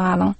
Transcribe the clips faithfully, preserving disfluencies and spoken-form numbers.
galyň.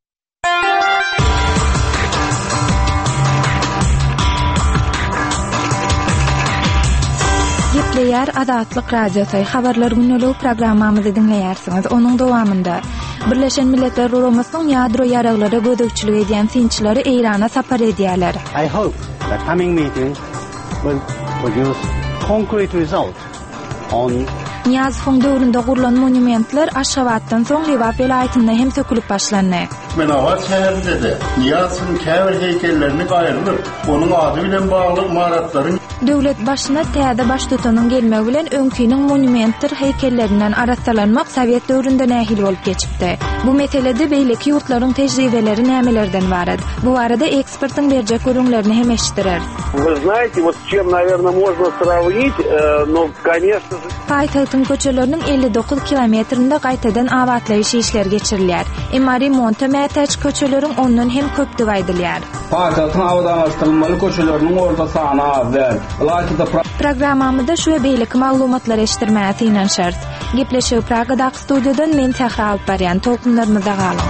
Gepleýär Azatlyk radiosu habarlar günlük programmamyzy dinleýärsiňiz. Onuň dowamında Birleşen Milletler Guramasynyň ýadro ýaraglara gödökçilik edýän tinçleri Eýrana sapar edýärler. I hope the coming meeting will produce concrete results on Niyazfyň döwründe gurulan monumentler Aşgabatdan soň Liwa vilayatynda hem sökülüp başlandy. Menavat şäherinde de Niyazfyň käbir heykellerini gaýrylyp, onuň ady bilen bagly maratlaryň Döwlet başyna täze baş tutanyň gelmegi bilen öňküniň monumentler heykellerinden arassalanmak Sowet döwründe nähil bolup geçipdi. Bu meselede beýleki ýurtlaryň tejribeleri nämelerden barat? Bu arada ekspertiň berjek görüňlerini hem eşitdirer. Вы знаете, вот с чем, наверное, можно сравнить, э, но, конечно же... Paýtagtyň köçeleriniň elli dokuz kilometrinde gaýtadan abatlaýyş işler geçirilýär. Emma remonta mätäç köçeleriň ondan hem köpdi gaýdylýar. Paýtagtyň awdanlaşdyrylmaly köçeleriniň orta sany azar. Programmamyzda şu beýleki maglumatlar eşitdirmäge tiňenşärs. Gepleşip Pragadaky studiýadan men Tehra alyp barýan tolkunlarymyzda galyň.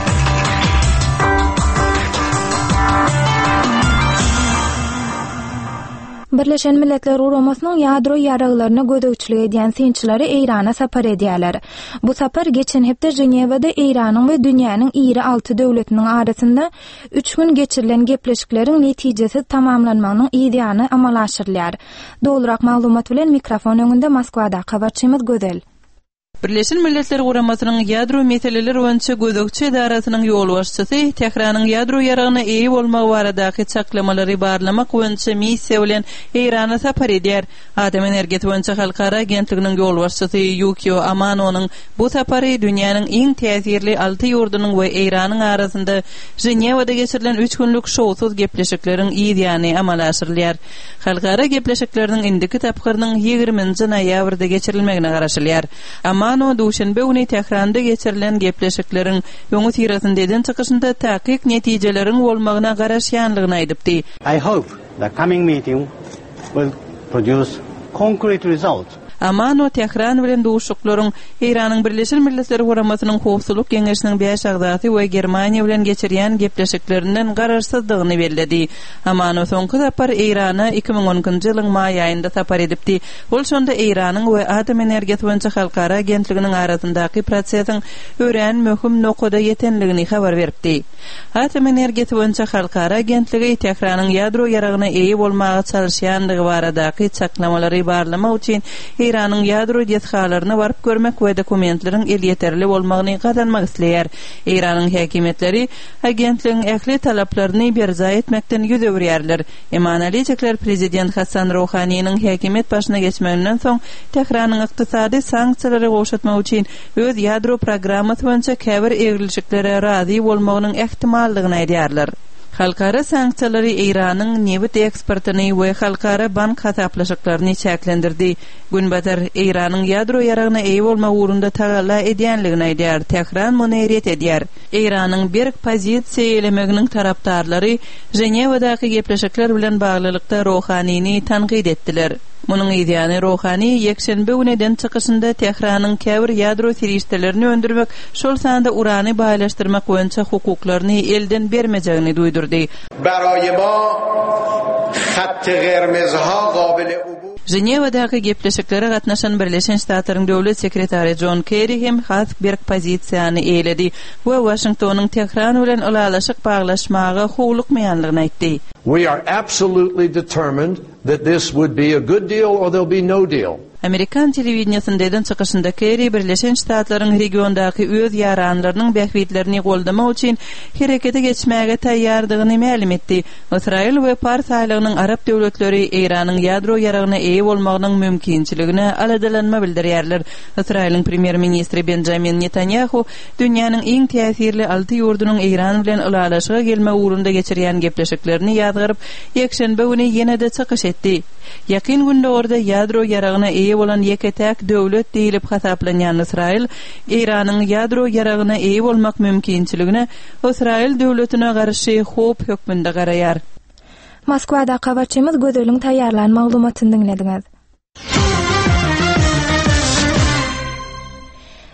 Birleşen Milletler Guramasynyň ýadro ýaraglaryna gödökçilik edýän tinçleri Eýrana sapar edýärler. Bu sapar geçen hepde Jenewada Eýranyň we dünýäniň iri altı döwletiniň arasynda üç gün geçirilen gepleşikleriň netijesi tamamlanmagynyň ideýany amala aşyrylýar. Dolurak maglumat bilen mikrofon öňünde Moskwada habarçymyz Gözel. Birleşen Milletler Guramasynyň ýadro meseleleri boýunça gödökçi edarasynyň ýol başçysy Tehranyň ýadro ýaragyna eýi bolmagy baradaky çaklamalary barlamak boýunça missiýa bilen Eýrana sapar edýär. Adam energeti boýunça halkara agentliginiň ýol başçysy Yukio Amanonyň bu sapary dünýäniň iň täsirli alty ýurdunyň we Eýranyň arasynda Jenewada geçirilen üç günlük şowsuz gepleşikleriň ideýany amala aşyrylýar. Halkara gepleşikleriniň indiki tapgyrynyň ýygrüminji noýabrda geçirilmegine garaşylýar. Amano duşanbe güni Tehranda geçirilen gepleşikleriň öňü tirasyndan çykyşynda takyk netijeleriň bolmagyna garaşýanlygyny aýdypdy. I hope the coming meeting will produce concrete results. Amano Tehran bilen duşuklaryň Eýranyň Birleşen Milletler Guramasynyň howpsuzlyk geňeşiniň beş agdaty we Germaniýa bilen geçirýän gepleşiklerinden garaşsyzlygyny bellädi. Amano soňky tapar Eýrana iki ming onunçy ýylyň maý aýynda tapar edipdi. Ol şonda Eýranyň we atom energeti boýunça halkara agentliginiň arasyndaky prosesiň ören möhüm nokada ýetenligini habar beripdi. Atom energeti boýunça halkara agentligi Tehranyň ýadro ýaragyna eýi bolmagy çalyşýanlygy baradaky çaklamalary barlamak üçin Eýranyň ýadro diýetgalaryny baryp görmek we dokumentleriň el ýeterli bolmagyny gadanmak isleýär. Eýranyň häkimetleri agentligiň ähli talaplaryny berza etmekden ýüz öwürýärler. Emanalyklar prezident Hasan Rouhanyň häkimet başyna geçmeginden soň Tehranyň ykdysady sanksiýalary goşatmak üçin öz ýadro programmasy boýunça käbir egrilişiklere razy bolmagynyň ähtimallygyny aýdýarlar. Halkara sanksiýalary Eýranyň neft eksportyny we halkara bank hasaplaşyklaryny çäklendirdi. Günbatar Eýranyň ýadro ýaragyna eýi bolmak ugrunda tagalla edýänligini aýdýar. Tehran muny eret edýär. Eýranyň berk pozisiýa elemeginiň tarapdarlary Jenewadaky gepleşikler bilen baglylykda Rouhanyny tanqid etdiler. Munyň ideýany Rouhany ýekşenbe güneden çykyşynda Tehranyň käbir ýadro serişdelerini öndürmek, şol sanda urany baýlaşdyrmak boýunça hukuklaryny elden bermejegini duýdurdy. Baraýy ma haty gyrmyzha gabil Jenewadaky gepleşiklere gatnaşan Birleşen Ştatlaryň döwlet sekretary John Kerry hem has berk pozisiýany eýledi we Washingtonyň Tehran bilen ulalaşyk baglaşmagy howlukmaýanlygyny aýtdy. We are absolutely determined that this would be a good deal or there'll be no deal. Amerikan telewizionyasyndan çykyşynda Kerry Birleşen Ştatlaryň regiondaky öz ýaranlarynyň bähwitlerini goldamak üçin herekete geçmäge taýýardygyny ma'lum etdi. Israil we Fars aýlygynyň Arap döwletleri Eýranyň ýadro ýaragyna eýi bolmagynyň mümkinçiligine aladalanma bildirýärler. Israiliň premier ministri Benjamin Netanyahu dünýäniň iň täsirli alty ýurdunyň Eýran bilen ulalaşyga gelme ugrunda geçirýän gepleşiklerini ýadgyryp, ýekşenbe güni ýene-de çykyş etdi. Ýakyn günde orada ýadro ýaragyna eýi bolan ýeketäk döwlet diýilip hasaplanýan Israil, Eýranyň ýadro ýaragyna eýi bolmak mümkinçiligine Israil döwletine garşy hop hökmünde garaýar. Moskwada habarçymyz Gözeliň taýýarlan maglumatyny dinlediňiz.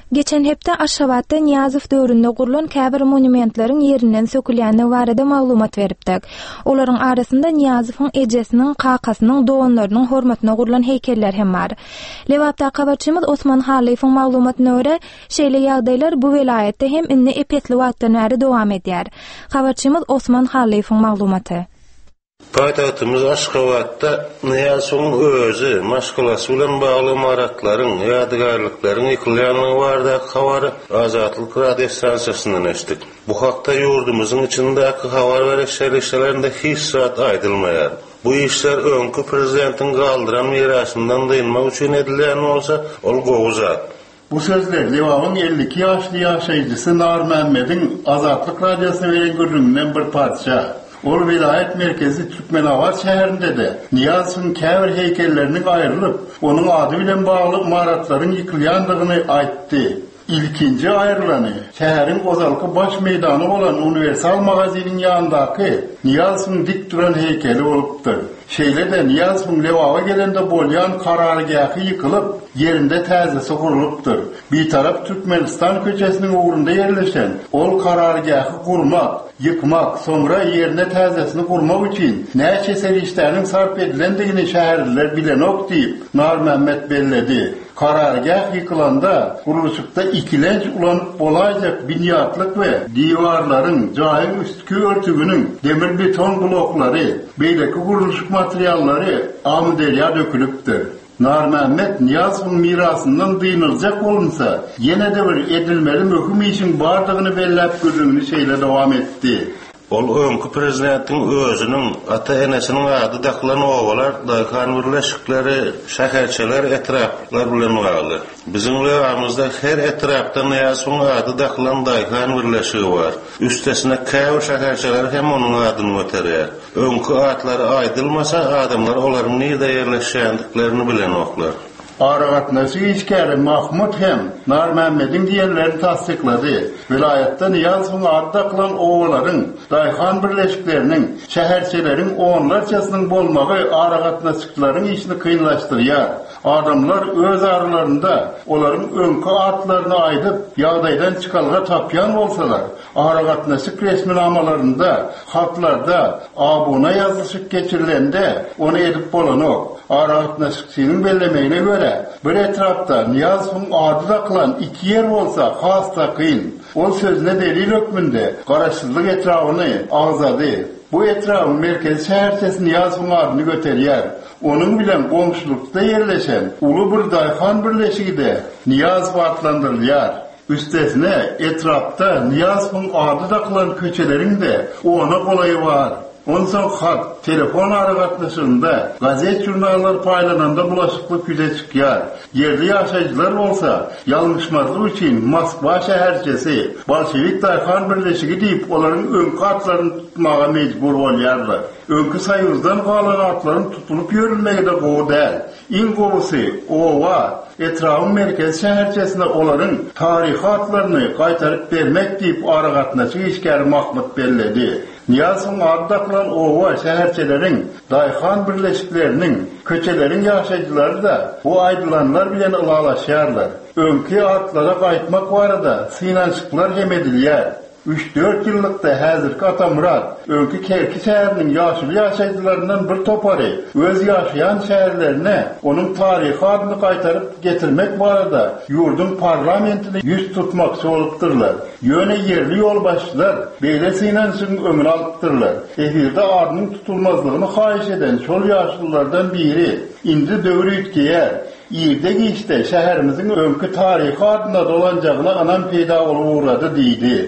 Geçen hepde Aşgabatda Niýazow döwründe gurulan käbir monumentleriň ýerinden sökülýäni barada maglumat beripdik. Olaryň arasynda Niýazowyň ejesiniň, kakasynyň, doganlarynyň hormatyna gurulan heýkeller hem bar. Lewapda habarçymyz Osman Halifoň maglumatyna görä, şeýle ýagdaýlar bu welaýetde hem inni epetli wagtdan bäri dowam edýär. Habarçymyz Osman Halifoň maglumaty. Paytahtymyz Aşgabatda Niýazowyň özü maşgalasy bilen bagly maratlaryň, ýadygarlyklaryň ýykylýanyny barda habary Azatlyk radio stansiýasyndan eşitdik. Bu hakda ýurdumyzyň içindäki habar bereşlerinde hiç zat aýdylmaýar. Bu işler öňkü prezidentiň galdyran mirasyndan dynmak üçin edilýän bolsa, ol gowuzat. Bu sözler Lewawyň elli iki ýaşly ýaşaýjysy Nar Mämmediň Azatlyk radiosyna beren gürrüňinden bir parça. Ol vilayet merkezi Türkmenawar şäherinde de Niýazowyň käbir heýkelleriniň aýrylyp, onuň ady bilen bagly maratlaryň ýykylýandygyny aýtdy. İlkinci aýrylany şäheriň gozalky baş meýdany bolan Universal magaziniň ýanyndaky Niýazowyň dik duran heýkeli bolupdyr. Şeýle de Niýazowyň Lewawa gelende bolýan karargahy ýykylyp, yerinde täzesi gurulypdyr. Bir tarap Türkmenistan köçesiniň ugrunda ýerleşen, ol karargahy gurmak, yıkmak, sonra yerine täzesini gurmak üçin näçe serişleriň sarp edilendigini şäherliler bilenok diýip Nar Mämmed belledi. Karargah yıkılanda kuruluşukta ikilenç ulanıp bolajak biniyatlık ve divarların, cahil üstkü örtügünün demir beton blokları, beyleki kuruluşuk materyalları amderya dökülüptür. Nar Mämmed Niýazowyň mirasyndan dynylacak bolunsa, ýene de bir edilmeli möhüm işin bardygyny belläp görüňini şeýle dowam etdi. Ol öňkü prezidentiň özüniň ata-enesiniň ady daklan owalar, daýkan birleşikleri, şäherçeler, etraplar bilen bagly. Biziň lewamyzda her etrapda Niýazowyň ady daklan daýkan birleşigi bar. Üstesine käbir şäherçeler hem onuň adyny göterýär. Öňkü atlary aýdylmasa, adamlar olaryň näde ýerleşýändiklerini bilenoklar. Aragatnaşy işgäri Mahmud hem Nar Mämmediň diýenlerini tasdiklady. Vilayetde Niýazowyň ady daklan owalaryň, daýhan birleşikleriniň, şäherçeleriň onlarçasynyň bolmagy aragatnaşyklaryň işini kynlaşdyrýar. Adamlar öz aralarında olaryň öňkü atlaryny aýdyp, ýagdaýdan çykalga tapýan bolsalar, aragatnaşyk resminamalarynda, hatlarda abuna ýazyşyk geçirilende onu edip bolanok. Aragatnaşykynyň bellemegine göre bir etrapda Niýazowyň ady daklan iki yer bolsa hasta kyn. Ol sözüne delil hökmünde garaşsyzlyk etrawyny agzady. Bu etrafın merkezi şäherçesi Niýazowyň adyny göterýär. Onun bilen goňşulukda ýerleşen uly bir daýhan birleşigide Niýazow adlandyrylýar. Üstesine etrapda Niýazowyň ady daklan köçeleriň de ona golaýy bar. Ondan hat, telefon aragatnaşynda, gazet jurnallar paýlananda bulaşykly küze çykýar. Yerli ýaşaýjylar bolsa, ýalňyşmazlyk üçin Moskwa şäherçesi, Bolşewik daýhan birleşigi diýip olaryň öňkü atlaryny tutmaga mejbur bolýarlar. Öňkü saýyzdan galan atlaryň tutulup ýörilmegi de gowy däl. Iň gowusy owa etrafyň merkez şäherçesine olaryň taryhy atlaryny gaýtaryp bermek diýip aragatnaşy işgäri Mahmud belledi. Niýazowyň ady daklan owa şäherçeleriň, daýhan birleşikleriniň, köçeleriň ýaşaýjylary da bu aýdylanlar bilen ılalaşýarlar. Öňkü atlara gaýtmak barada synançyklar hem edilýär. üç dört ýyllykda häzirki Atamurat, öňkü Kerki şäheriniň ýaşly ýaşaýjylaryndan bir topary öz ýaşaýan şäherlerine onuň taryhy adyny gaýtaryp getirmek barada ýurdun parlamentine ýüz tutmakçy bolupdyrlar. Ýöne yerli ýolbaşçylar beýle synançyň ömrüni alypdyrlar. Ehirde adynyň tutulmazlygyny haýyş eden şol ýaşlylardan biri indi döwri ütgeýär. Ýerde geçde şäherimiziň öňkü taryhy adyna dolanjagyna anam peýda bolup uğrady diýdi.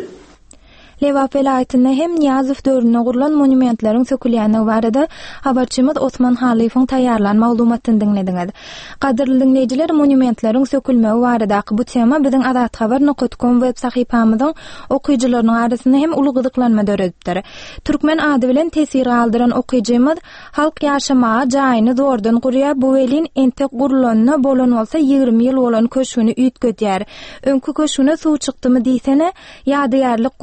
Lewap welaýetinde hem Niýazow döwründe gurulan monumentleriň sökülýäni barada habarçymyz Osman Halifoň taýýarlan maglumatyn dinlediňiz. Gaderly dinleýijiler, monumentleriň sökülmegi baradaky bu tema biziň Azat Habar nokta com web sahypamyzyň okuýjylarynyň arasynda hem uly gyzyklanma döredipdir. Türkmen ady bilen tesir aldyran okuýjymyz halk ýaşamaga jaýyny zordan gurýar, bu welin entek gurulanyna bolan bolsa ýygrimi ýyl bolan köşüni üýtgedýär. Öňkü köşüne suw çykdymy diýsene, ýadygarlyk gurmak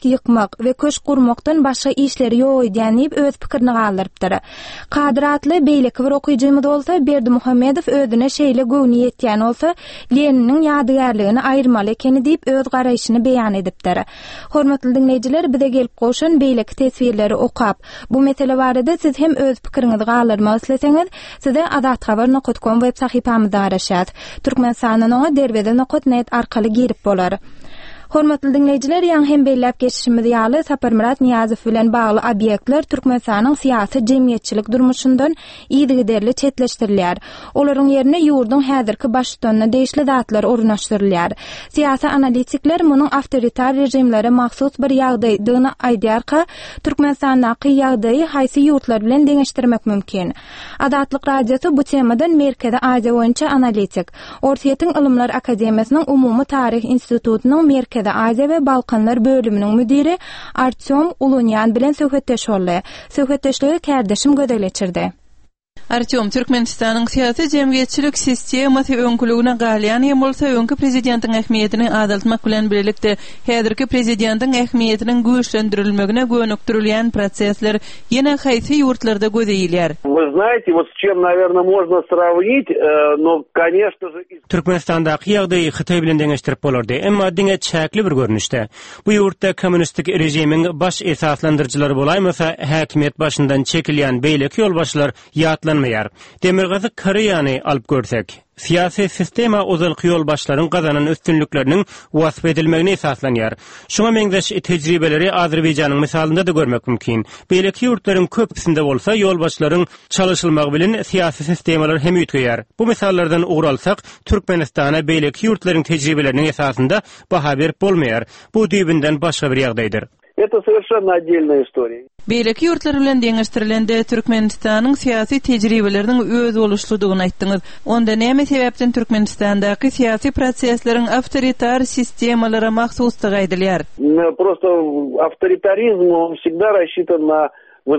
ýykmak we köş gurmakdan başga işleri ýok diýen diýip öz pikirini galdyrypdyr. Kadratly beýleki bir okuyjymyz bolsa, Berdi Muhammedow özüne şeýle göwni ýetýän bolsa, Leniniň ýadygarlygyny aýyrmaly ekeni diýip öz garaýşyny beýan edipdir. Hormatly dinleýijiler, bize gelip goşun beýleki tesbirleri okap, bu mesele barada siz hem öz pikiriňizi galdyrmak isleseňiz, size adat habar nokta com web sahypamyzda garaşat. Türkmenistanyň oňa derwede nokta net arkaly girip bolar. Hormatly dinleýijiler, ýa hem beýlep geçişimiz ýaly Saparmurat Niýazow bilen bagly obýektler Türkmenistanyň syýasy jemgyýetçilik durmuşyndan ýygyderli çetleşdirilýär. Olaryň ýerine ýurdun häzirki başlygyna deýişli zatlar ornaşdyrylýar. Syýasy analitikler munyň awtoritar rejimlere mahsus bir ýagdaýdygyny aýdýarka, Türkmenistandaky ýagdaýy haýsy ýurtlar bilen deňeşdirmek mümkin. Adatlyk radiosu bu temadan Merkezi Aziýa boýunça analitik, Ortaýetiň Ilmlar Akademiýasynyň Umumy Tarih Institutunyň Merkezi Aziýa we Balkanlar bölüminiň müdiri Artyom Ulunyan bilen söhbetdeş boldy. Söhbetdeşligi kärdeşim gödel geçirdi. Artyom, Türkmenistanyň syýasy jemgyýetçilik sistemasy öňkülügine galýan hem bolsa öňki prezidentiň ähmiýetini adaltmak bilen birlikde häzirki prezidentiň ähmiýetiniň güýçlendirilmegine gönükdirilýän prosesler ýene haýsy ýurtlarda gözeýilýär. Вы знаете, вот с чем, наверное, можно сравнить, но, конечно же... Türkmenistandaky ýagdaýy Hytaý bilen deňeşdirip bolardy, emma diňe çäkli bir görnüşde. Bu ýurtda kommunistik rejimiň baş esaslandyrjylary bolaýmasa, häkimiýet başyndan çekilýän beýleki ýolbaşlar ýatlan Demirgazy Karaýany alyp görsek, siyasi sistema ozalky ýolbaşlaryň gazanan üstünlükleriniň wasf edilmegine esaslanýar. Şoňa meňzeş tejribeleri Azerbaýjanyň misalynda da görmek mümkin. Beýleki ýurtlaryň köpüsinde bolsa ýolbaşlaryň çalışylmagy bilen siyasi sistemalar hem ýetýär. Bu misallardan ugralsak, Türkmenistana beýleki ýurtlaryň tejribeleriniň esasynda baha berip bolmaýar. Bu düýbinden başga bir ýagdaýdyr. Это совершенно отдельная история. Beýleki ýurtlar bilen deňeşdirilende Türkmenistanyň syýasy tejribeleriniň öz boluşlugyny aýtdyňyz. Onda näme sebäpden Türkmenistandaky syýasy prosesleriň awtoritar sistemalara mahsuslygy aýdylýar? Просто авторитаризм он всегда рассчитан на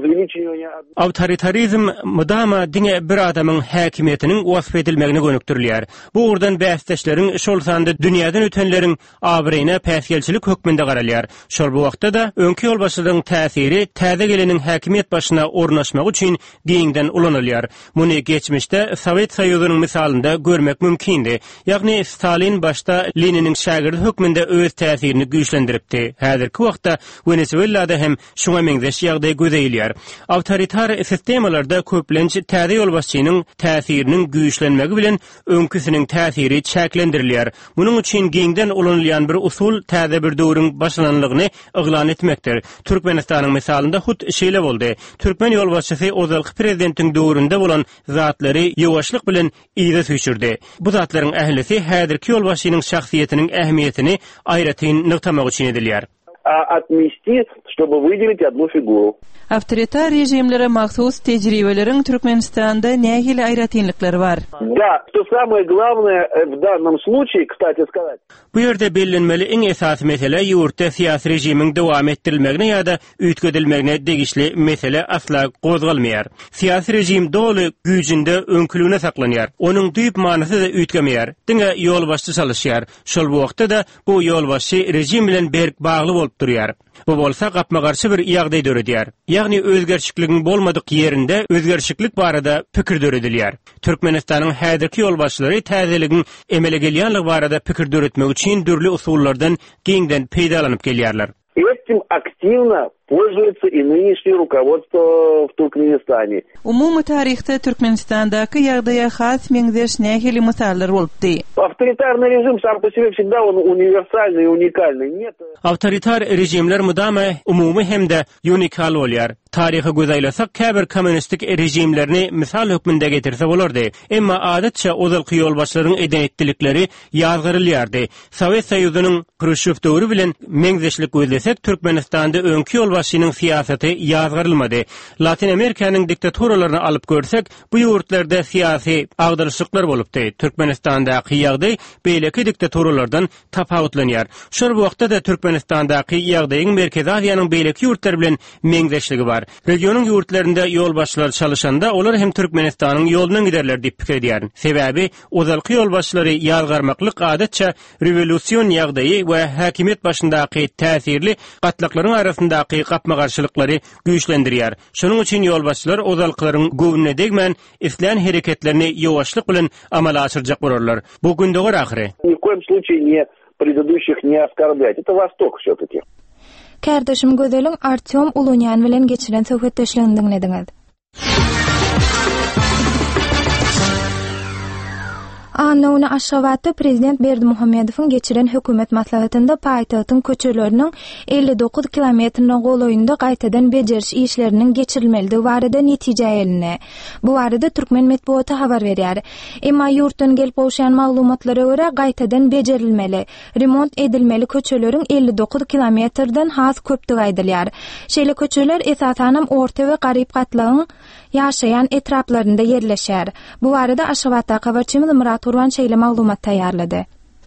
Awtoritarizm mudama diňe bir adamyň häkimiýetiniň wasf edilmegine gönükdirilýär. Bu urdan bäsdeşleriň şol sanda dünýäden ötenleriň abyryna päsgelçilik hökmünde garalýar. Şol bu wagtda da öňki ýolbaşlaryň täsiri täze geleniň häkimiýet başyna ornaşmak üçin giňden ulanylýar. Muny geçmişde Sowet Soýuzynyň misalynda görmek mümkindi. Ýagny Stalin başda Leniniň şagirdi hökmünde öz täsirini güýçlendiripdi. Häzirki wagtda Venezuelada hem şoňa meňzeş ýagdaý gözeýilýär. Awtoritar sistemalarda köplençi täze ýolbaşçynyň täsiriniň güýçlenmegi bilen öňküsiniň täsiri çäklendirilýär. Munyň üçin giňden ulanylýan bir usul täze bir döwrüň başlananlygyny eglan etmekdir. Türkmenistanyň misalynda hut şeýle boldy. Türkmen ýolbaşçysy ozalky prezidentiň döwründe bolan zatlary ýewaşlyk bilen ýygy süýçürdi. Bu zatlaryň ählisi häzirki ýolbaşçynyň şahsiýetiniň ähmiýetini aýratyn nyktamak üçin edilýär. Отмести, чтобы выделить одну фигуру. Авторитар rejimlere mahsus tejribeleriň Türkmenistanda nähili aýratynlyklar bar. Да, что самое главное в данном случае, кстати сказать. Bu ýerde bellenmeli iň esasy mesele ýurtda syýasy rejimiň dowam etdirilmegine ýa-da üýtgedilmegine degişli mesele asla gozgalmaýar. Syýasy rejim doly güýjünde öňkülügine saklanýar. Onuň düýp manysy da üýtgemeýär. Diňe ýolbaşçy çalışýar. Şol bu wagtda da bu ýolbaşçy rejim bilen berk bagly bolup durýar. Bu bolsa gapma garşy bir ýagdaý döredýär. Ýagny özgerçikligiň bolmadyk ýerinde özgerçiklik barada pikir döredilýär. Türkmenistanyň häzirki ýolbaşçylary täzeligiň emele gelýänligi barada pikir döretmek üçin dürli usullardan giňden peýdalanyp gelýärler. Этим активно пользуется и нынешнее руководство в Туркменистане. Umumy tarihte Türkmenistandaky ýagdaýa has meňzeş nähili misallar bolupdy. Авторитарный режим сам по себе всегда он универсальный и уникальный. Нет. Awtoritar rejimler mudama umumy hemde unikal bolýar. Tarihi gözeýlersek käbir kommunistik rejimlerini misal hökmünde getirse bolardy. Emma adatça ozalky ýolbaşlaryň edenetdilikleri ýazgyrylýardy. Sowet Soýuzynyň Khrushchev döwrü bilen meňzeşlik gözlesek Türkmenistanda öňki ýolbaşçynyň siýasaty ýazgyrylmady. Latin Amerikanyň diktaturalarını alyp görsek, bu ýurtlarda syýasy agdyrşyklar bolupdy. Türkmenistandaky ýagdaý beýleki diktaturalardan tapawutlanýar. Şol wagtda da Türkmenistandaky ýagdaýyň Merkezi Aziýanyň beýleki ýurtlar bilen meňzeşligi bar. bar. Regionun ýurtlarynda ýolbaşçylar çalışanda olar hem Türkmenistanyň ýolundan giderler diýip pikir edýär. Sebäbi ozalky ýolbaşçylary ýalgarmaklyk adatça rewolýusiýon ýagdaýy we häkimiýet başyndaky täsirli gatlaklaryň arasyndaky gapmagarçylyklary güýçlendirýär. Şonuň üçin ýolbaşçylar ozalkylaryň göwnüne degmän islan hereketlerini ýowaşlyk bilen amala aşyrjak bolarlar. Bu gündäki ahire. Ни в коем случае не предыдущих не оскорблять. Это Восток все-таки. Kardeşim gözelin Artyom Ulunyan bilen geçiren söhbetdeşligini dinlediňiz. Anawny Aşgabatda Prezident Berdimuhammedowyň geçiren hökümet maslahatynda paýtagtyň köçelerini elli dokuz kilometrine goloýunda gaýtadan bejeriş işlerinin geçirilmeligi barada netije elini. Bu barada Türkmen medeniýeti habar berýär. Emma ýurtdan gelip bolşan maglumatlara görä gaýtadan bejerilmeli, remont edilmeli köçeleriň elli dokuz kilometrden has köpdigi aýdylýar. Şeýle köçeler esasanam orta we garyp gatlagyň ýaşaýan etraplarynda ýerleşär. Bu barada Aşgabatda habarçymyz Murat Urwan şeýle maglumat taýýarlady.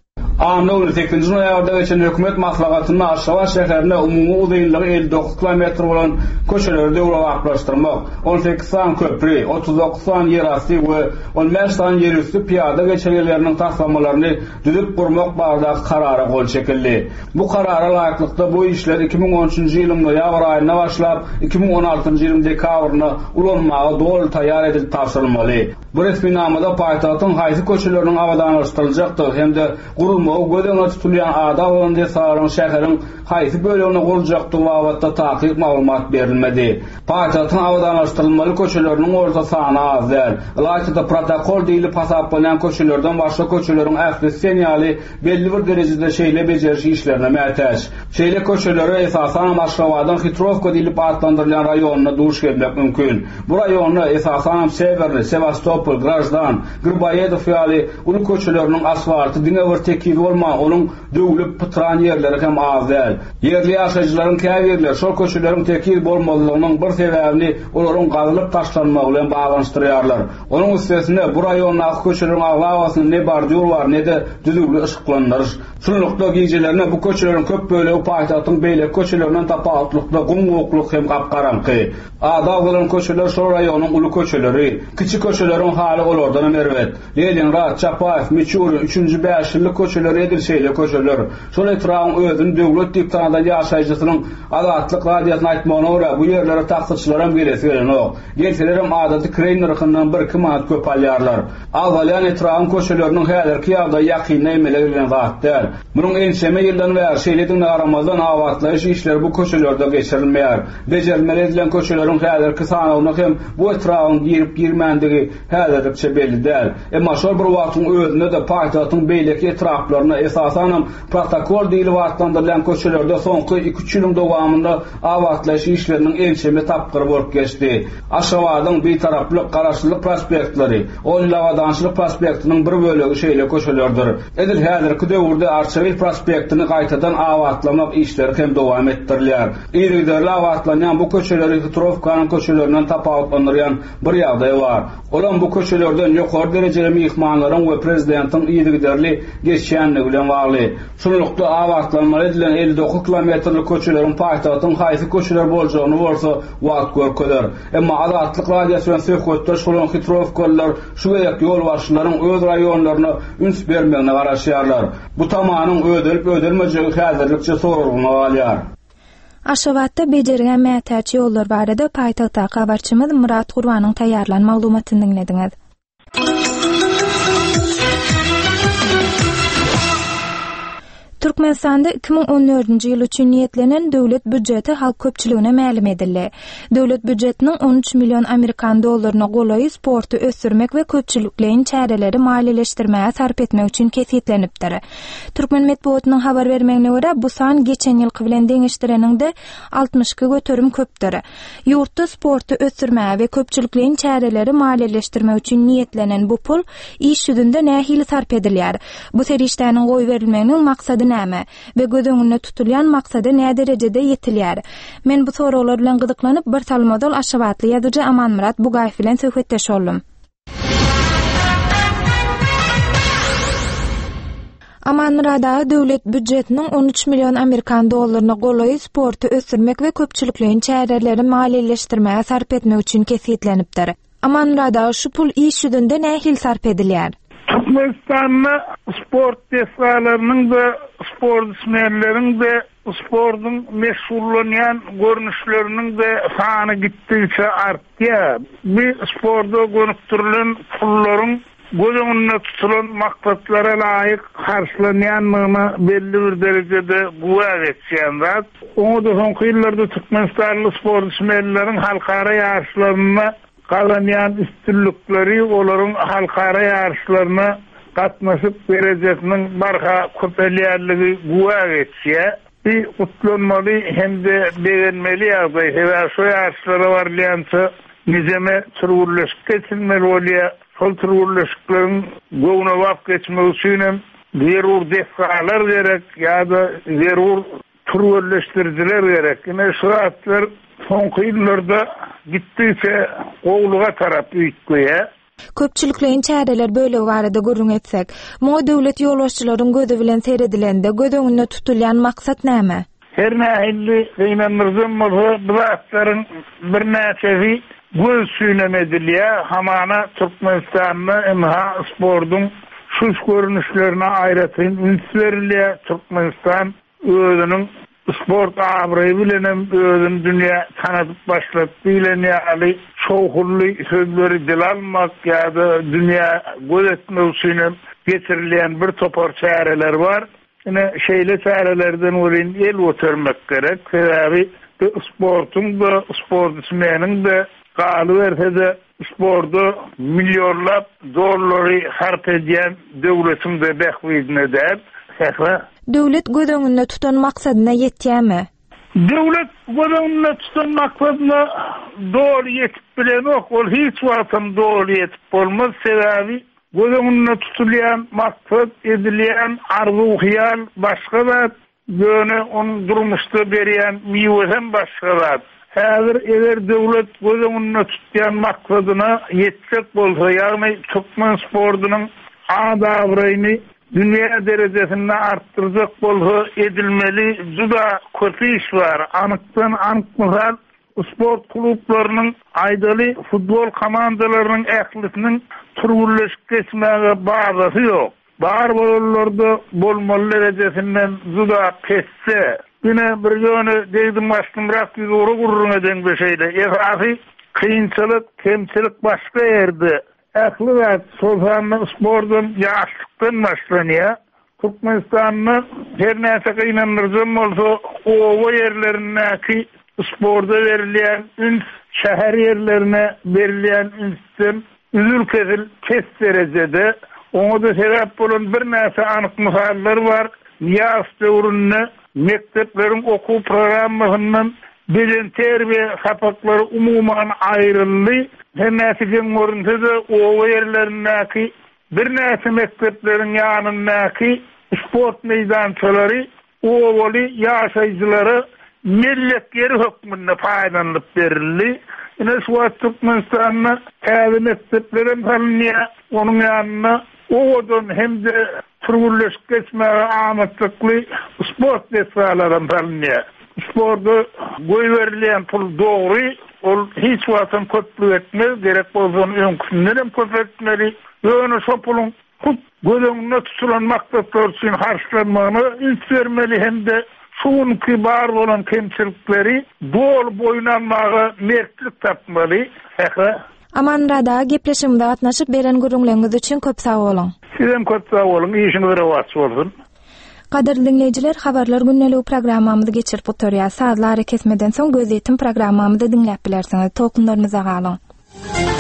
Anawny sekizinji noýabrda geçen hökümet maslahatyna Aşgabat şäherine umumy uzunlygy elli dokuz kilometr bolan köçelerde ulaşdyrmak, on sekiz san köprü, otuz dokuz san ýerasty we on beş san ýerüstü piýada geçerleriniň taslamalaryny düzüp gurmak barada karara gol çekildi. Bu karara laýyklykda bu işler iki bin on üçinji ýylyň noýabr aýyna başlap iki bin on altynjy ýylyň dekabryna ulanmagy dol taýýar edilip tapşyrylmaly. Bu resminamada paýtagtyň haýsy köçeleriniň awadanlaşdyryljakdyr hemde gurulmagy gödeňe tutulýan ada bolanda saraň şäheriň haýsy bölegine guruljakdygy wagtda takyp maglumat berilmedi. Paýtagtyň awadanlaşdyrylmaly köçeleriniň orta sany az däl. Laýtda protokol diýilip hasaplanan köçelerden başga köçeleriň ähli senýaly belli bir derejede şeýle bejeriş işlerine mätäç. Şeýle köçeleri esasan Aşgabatyň Hitrovka diýilip adlandyrılan raýonyna duş gelmek mümkin. Bu raýony esasan Severny, Sevastopol, Grajdan, Grybayedow ýaly ulu köçeleriniň asfalty diňe bir tekil bolma, onun döwlüp pytran ýerleri hem az däl. Yerli ýaşaýjylaryň käbirler şol köçeleriň tekil bolmalygynyň bir sebäbini olaryň gazylyp taşlanmagy bilen baglanyşdyrýarlar. Onuň üstesine bu raýondaky köçeleriň aglawasyny ne bardyr bar, ne de düzgün ışıklandyryş. Şunlukda gijelerine bu köçeleriň köp bölegi paýtagtyň beýle köçelerinden tapawutlykda gumguklyk hem gapgaranky. Ada bolan köçeler şol raýonyň uly köçeleri, kiçik köçeleriň haly olardan merwet. Leningrad, Çapaýew, Miçuri, üçünji beş ýyllyk köçeler edilşeýle köçeler. Şol etragyň özüni döwlet diýipdanda ýaşaýjysynyň adatlyk radiýasyny aýtmagyna görä bu ýerlere taksirçiler hem gelesi gelenok. Gelseler hem adaty krein rykyndan bir iki manat köp alýarlar. Awalyan etragyň köçeleriniň häzirki ýagda ýakynly emele bilen zat däl. Munyň enşeme ýyldan bäri şeýlediň aramazdan awatlaýyş işleri bu köçelerde geçirilmeýär. Bejerilmeli edilen köçeleriň häzirki sanawyny hem bu etragyň girip girmendigi häzirlikçe belli däl. Emma şol bir wagtyň özünde de paýtagtyň beýleki etraplaryna esasan protokol diýilip adlandyrılan köçelerde soňky iki üç ýylyň dowamında awatlaýyş işleriniň enşeme tapgyry bolup geçdi. Aşgabatyň bir taraplyk garaşlyk prospektleri, Ollawadançylyk prospektiniň bir bölegi şeýle köçelerdir. Edil häzirki döwürde Arçavil prospektini gaýtadan awatlamak işleri hem dowam etdirilýär. Ýerlerle awatlanan bu köçeleri Hitrovkanyň köçelerinden tapawutlanýan bir ýagdaý bar. Olan bu köçelerden ýokary derejeli mehmanlaryň we prezidentiň ýygyderli geçýänligi bilen bagly. Şunlukda awatlanmaly edilen elli dokuz kilometrlik köçelerin paýtagtyň haýsy köçeler boljagyny bolsa wagt görkeler. Emma adatlyk radiýasiýon söhbetde şolan Hitrovkalar şu ýak ýol başçylaryň öz raýonlaryna üns bermegine garaşýarlar. Bu tamanyň ödelip ödelmejegi häzirlikçe sorulgyna alýar. Aşgabatda bejerilen mätäç ýollar barada paýtagtda habarçymyz Murat Urwanyň taýýarlan maglumatyny dinlediňiz. Türkmenistanda iki bin on dördünji ýyl üçin niýetlenen döwlet büdjeti halk köpçüligine ma'lum edildi. Döwlet büdjetiniň on üç milyon Amerikan dollaryna golaý sporty ösdürmek we köpçülikleýin çäreleri maliýeleşdirmäge sarp etmek üçin kesitlenipdir. Türkmen medeniýetiniň habar bermegine görä bu san geçen ýylky bilen deňişdireninde altmışga göterim köpdir. Ýurtda sporty ösdürmäge we köpçülikleýin çäreleri maliýeleşdirmek üçin niýetlenen bu pul iş ýüzünde nähili sarp edilýär. Bu serişdäniň goý berilmeginiň maksady näme we gödüňünde tutulýan maksady nä derejede ýetilýär? Men bu soralar bilen gyzyklanyp bir salmodal Aşgabatly ýazgyjy Aman Murat Bugaýew bilen söhbetdeş boldum. Amanrada döwlet büdjetiniň on üç milyon Amerikan dollaryny golaý sporty ösürmek we köpçülikliň çäreleri maliýeleşdirmäge sarp etmek üçin kesitlenipdir. Amanrada şu pul iş ýüzünde nähil sarp edilýär? Türkmenistan'da sport desalarynyň da sportmenleriň de sportun meşhurlanyan görünüşlerinin de sany gittikçe artýar. Bir sporda görünüpdirilen pulların gözüňünde tutulan maksatlara laýyk karşılanýanlygyna belli bir derejede guwa etýändir. Oňa da soňky ýyllarda Türkmenistanly sportmenleriň halkara ýarşlaryna galanýan üstünlükleri olaryň halkara ýarşlaryna gatnaşyp berejekniň barha köpelýärligi guwa etýär. Bir kutlanmaly hem de beğenmeli ýagdaý we şu ýarşlara barlýança nizeme türwürleşip geçilmeli bolýar. Sol türwürleşiklerin göwüne wagt geçmek üçin hem zerur defalar gerek ýa-da zerur türwürleşdiriciler gerek. Ine şu atlar soňky ýyllarda gitdiçe gowluga tarap ýitýär. Köpçüliklerin çäreler böyle barada görüň etsek, moňa döwlet ýolbaşçylaryň gözi bilen seyredilende gödöňünde tutulýan maksat näme? Her nähili gynanyrjym bolsa bilatlaryň bir näçesi göz süýnem edilýär. Hamana Türkmenistanyň emha sportyň şu görünüşlerine aýratyn ünslerilýär. Türkmenistan özüniň sport abraýy bilen özüni dünýä tanadyp başlaty bilenýärli şowhully sözleri dil almak ýa-da dünýä gözetmek üçin getirilýän bir topar çäreler bar. Ine şeýle çärelerden örin el götürmek gerek. Sebäbi sportyň da sportmeniň de galy berse sporda milyonlap dollary harp edýän döwletiň de bähwidine däp. Döwlet gödöňünde tutan maksadyna ýetýärmi? Döwlet gödöňünde tutan maksadyna dogry ýetip bilemek, ol hiç wagtym dogry ýetip bolmaz. Sebäbi gödöňünde tutulýan maksat edilýän arzu hyýal başga zat, ýöne onu durmuşda berýän miwesen başga zat. Häzir eger döwlet gödöňünde tutýan maksadyna ýetsek bolsa, ýagny Türkmen sportynyň adabraýyny dünya derejesinde arttıracak bolsa edilmeli juda kötü iş var. Anykdan anyk misal sport klublarynyň aýdaly futbol komandalarynyň ählisiniň türwürleşip geçmäge bazasy ýok. Bar bolallarda bolmaly derejesinde juda pesse. Ýene bir ýöne deýdim başlymrak ýoru gurrun eden bir şeýle. Esasy kynçylyk, kemçilik başga ýerde. Ähli we sozanly sportdan ýaşlykdan başlanýar. Türkmenistanyň her näçe gynanyrjym bolsa, owa ýerlerindäki sporda berilýän üns, şäher ýerlerine berilýän ünsden üzül kesil kes derejede. Oňa da sebäp bolan bir näçe anyk misallar bar. Ýaş döwründe mektepleriň okuw programmasynyň bilen terbiýe sapaklary umuman aýryldy. Her näçegen görünse owa ýerlerindäki bir näçe mektepleriň ýanyndaky sport meýdançalary owaly ýaşaýjylary millet ýeri hökmünde paýdanyp berildi. Ine şu Türkmenistanyň täze mekteplerim tanynýar. Onuň ýanyna owadan hem de türwürleşip geçmäge amatly sport desalary tanynýar. Sporda goý berilýän pul dogry, ol hiç wagtym köplik etmez, gerek bolsa öňkünden hem köp etmeli. Ýöne şo pulun hut gödöňünde tutulan maksatlar üçin harçlanmagyny ünsvermeli hem de şuňky bar bolan kemçilikleri dol boýnanmagy mertlik tapmaly. Amanrada gepleşimde gatnaşyp beren gurulňyňyz üçin köp sag bolun. Sizem köp sag bolun, işiniz rawat bolsun. Kaderli dinleyijiler, Habarlar Günnäli programmamyzy geçirip oturýar. Saatlar kesmeden soň göz ýetim programmamyzy dinläp bilersiňiz. Tokunlarymyza galyň.